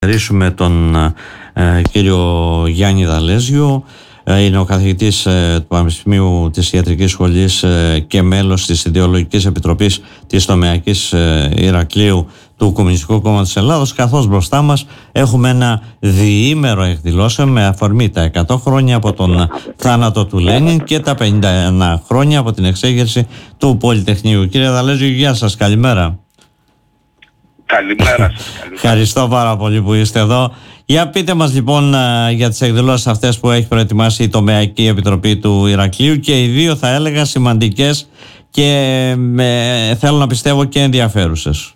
Ευχαριστούμε τον κύριο Γιάννη Δαλέζιο. Είναι ο καθηγητής του Πανεπιστημίου της Ιατρικής Σχολής και μέλος της Ιδεολογικής Επιτροπής της Τομεακής Ηρακλείου του Κομμουνιστικού Κόμματος της Ελλάδος, καθώς μπροστά μας έχουμε ένα διήμερο εκδηλώσεων με αφορμή τα 100 χρόνια από τον θάνατο του Λένιν και τα 51 χρόνια από την εξέγερση του Πολυτεχνείου. Κύριε Δαλέζιο, γεια σας, καλημέρα. Καλημέρα σας. Ευχαριστώ πάρα πολύ που είστε εδώ. Για πείτε μας λοιπόν για τις εκδηλώσεις αυτές που έχει προετοιμάσει η Τομεακή Επιτροπή του Ηρακλείου, και οι δύο θα έλεγα σημαντικές και θέλω να πιστεύω και ενδιαφέρουσες.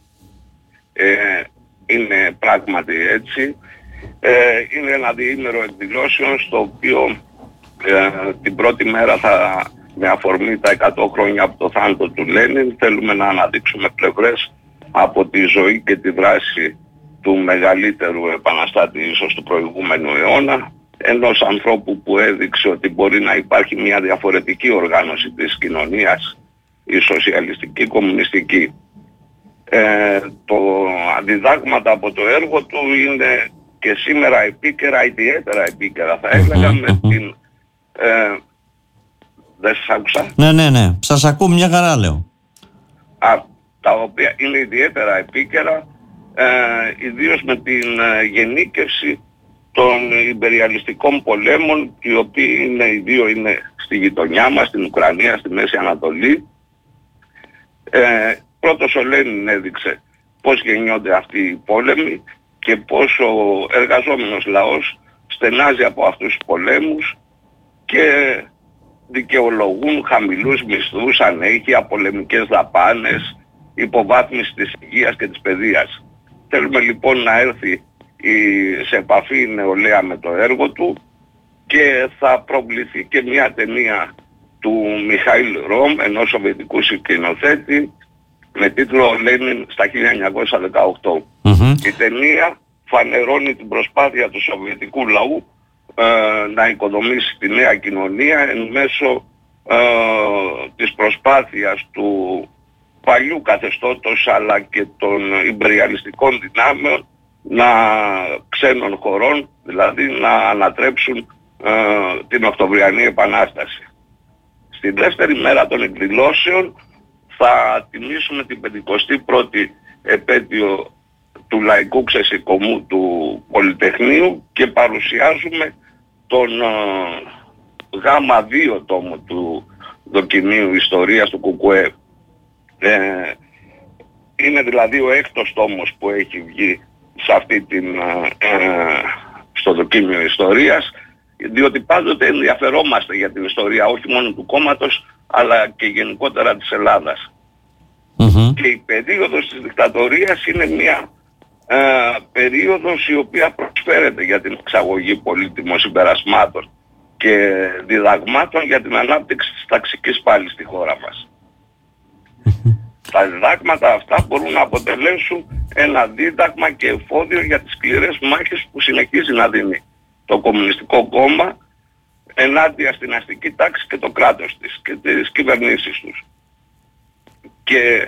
Είναι πράγματι έτσι. Είναι ένα διήμερο εκδηλώσεων στο οποίο την πρώτη μέρα με αφορμή τα 100 χρόνια από το θάνατο του Λένιν θέλουμε να αναδείξουμε πλευρές από τη ζωή και τη δράση του μεγαλύτερου επαναστάτη ίσως του προηγούμενου αιώνα, ενός ανθρώπου που έδειξε ότι μπορεί να υπάρχει μια διαφορετική οργάνωση της κοινωνίας, η σοσιαλιστική, κομμουνιστική. Το αντιδάγματα από το έργο του είναι και σήμερα επίκαιρα, ιδιαίτερα επίκαιρα θα έλεγα, με την... δεν σας άκουσα? Ναι, σας ακούω, μια χαρά λέω. Τα οποία είναι ιδιαίτερα επίκαιρα, ιδίως με την γενίκευση των ιμπεριαλιστικών πολέμων, οι οποίοι οι δύο είναι στη γειτονιά μας, στην Ουκρανία, στη Μέση Ανατολή. Πρώτος ο Λένιν έδειξε πώς γεννιόνται αυτοί οι πόλεμοι και πώς ο εργαζόμενος λαός στενάζει από αυτούς τους πολέμους και δικαιολογούν χαμηλούς μισθούς, ανέχεια, πολεμικές δαπάνες, υποβάθμιση της υγείας και της παιδείας. Θέλουμε λοιπόν να έρθει σε επαφή η νεολαία με το έργο του, και θα προβληθεί και μια ταινία του Μιχαήλ Ρομ, ενός σοβιετικού σκηνοθέτη, με τίτλο «Λένιν στα 1918». Η ταινία φανερώνει την προσπάθεια του σοβιετικού λαού να οικοδομήσει τη νέα κοινωνία εν μέσω της προσπάθειας του παλιού καθεστώτος αλλά και των ιμπεριαλιστικών δυνάμεων ξένων χωρών, δηλαδή να ανατρέψουν την Οκτωβριανή Επανάσταση. Στη δεύτερη μέρα των εκδηλώσεων θα τιμήσουμε την 51η επέτειο του λαϊκού ξεσηκωμού του Πολυτεχνείου και παρουσιάζουμε τον Γ2 τόμο του δοκιμίου ιστορίας του ΚΚΕ. Είναι δηλαδή ο έκτος τόμος που έχει βγει στο δοκίμιο ιστορίας, διότι πάντοτε ενδιαφερόμαστε για την ιστορία όχι μόνο του κόμματος αλλά και γενικότερα της Ελλάδας. Και η περίοδος της δικτατορίας είναι μια περίοδος η οποία προσφέρεται για την εξαγωγή πολύτιμων συμπερασμάτων και διδαγμάτων για την ανάπτυξη της ταξικής πάλης στη χώρα μας. Τα διδάγματα αυτά μπορούν να αποτελέσουν ένα δίδαγμα και εφόδιο για τις σκληρές μάχες που συνεχίζει να δίνει το Κομμουνιστικό Κόμμα ενάντια στην αστική τάξη και το κράτος της και τις κυβερνήσεις τους. Και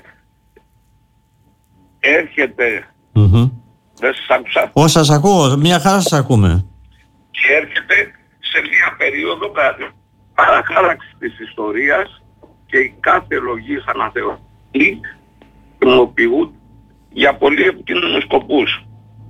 έρχεται... Δεν σας άκουσα? Όχι, σας ακούω, μια χαρά σας ακούμε. Και έρχεται σε μια περίοδο παραχάραξη της ιστορίας, και η κάθε λογής αναθεωρητή χρησιμοποιούν για πολύ επικίνδυνους σκοπούς.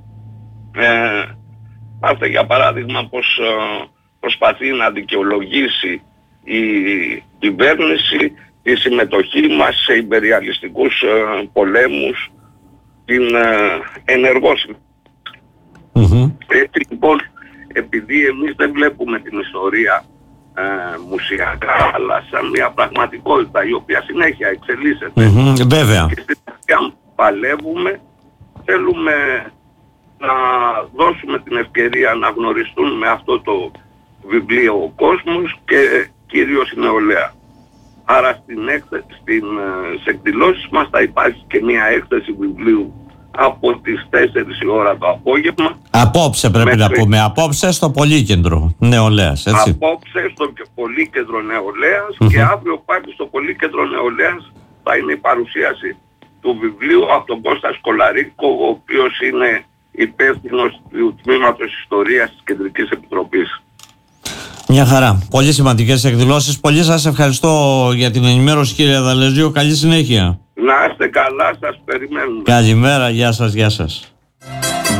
Αυτά για παράδειγμα πως προσπαθεί να δικαιολογήσει η κυβέρνηση τη συμμετοχή μας σε ιμπεριαλιστικούς πολέμους, την ενεργό συμμετοχή. Έτσι λοιπόν, επειδή εμείς δεν βλέπουμε την ιστορία μουσιακά αλλά σαν μια πραγματικότητα η οποία συνέχεια εξελίσσεται, βέβαια, και στην οποία παλεύουμε, θέλουμε να δώσουμε την ευκαιρία να γνωριστούν με αυτό το βιβλίο ο κόσμος και κυρίως η νεολαία. Άρα στις εκδηλώσεις μας θα υπάρχει και μια έκθεση βιβλίου από τις 4 η ώρα το απόγευμα. Απόψε πρέπει να πούμε, απόψε στο Πολύκεντρο Νεολαίας, έτσι. Απόψε στο Πολύκεντρο Νεολαίας και αύριο πάλι στο Πολύκεντρο Νεολαίας θα είναι η παρουσίαση του βιβλίου από τον Κώστα Σκολαρίκο, ο οποίος είναι υπεύθυνος του Τμήματος Ιστορίας της Κεντρικής Επιτροπής. Μια χαρά. Πολύ σημαντικές εκδηλώσεις. Πολύ σας ευχαριστώ για την ενημέρωση, κύριε Δαλεζίου. Καλή συνέχεια. Να είστε καλά, σας περιμένουμε. Καλημέρα, γεια σας, γεια σας.